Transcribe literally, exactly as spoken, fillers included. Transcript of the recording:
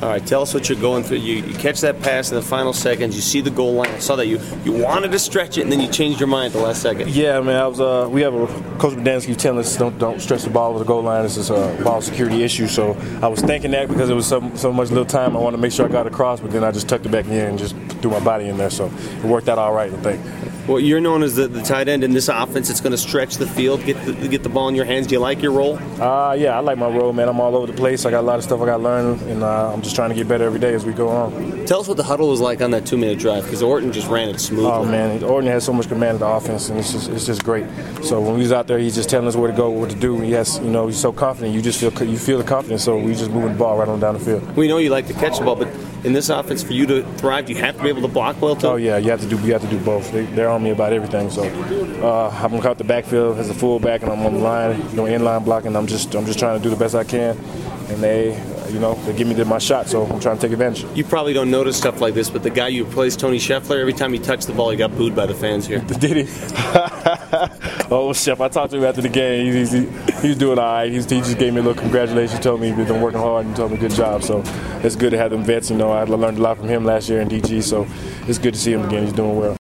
All right, tell us what you're going through. You, you catch that pass in the final seconds. You see the goal line. I saw that you, you wanted to stretch it, and then you changed your mind at the last second. Yeah, man. I was. Uh, we have a Coach Bodansky keeps telling us don't don't stretch the ball with the goal line. This is a ball security issue. So I was thinking that because it was so so much little time. I wanted to make sure I got across, but then I just tucked it back in and just threw my body in there. So it worked out all right, I think. Well, you're known as the, the tight end in this offense. It's going to stretch the field, get the, get the ball in your hands. Do you like your role? Uh, yeah, I like my role, man. I'm all over the place. I got a lot of stuff I got to learn, and uh, I'm just trying to get better every day as we go on. Tell us what the huddle was like on that two-minute drive, because Orton just ran it smoothly. Oh, man, Orton has so much command of the offense, and it's just it's just great. So when we was out there, he's just telling us where to go, what to do. He has, you know, he's so confident. You just feel you feel the confidence, so we just moving the ball right on down the field. We know you like to catch the ball, but in this offense, for you to thrive, you have to be able to block well, too? Oh, yeah, you have to do you have to do both. They, they're on me about everything. So uh, I'm going to cut the backfield as a fullback, and I'm on the line, you know, in-line blocking. I'm just I'm just trying to do the best I can, and they, you know, they give me my shot, so I'm trying to take advantage. You probably don't notice stuff like this, but the guy you replaced, Tony Scheffler, every time he touched the ball, he got booed by the fans here. Did he? Oh, Chef, I talked to him after the game. He's, he, he's doing all right. He's, he just gave me a little congratulations, told me he's been working hard and told me good job. So it's good to have them vets. You know, I learned a lot from him last year in D G, so it's good to see him again. He's doing well.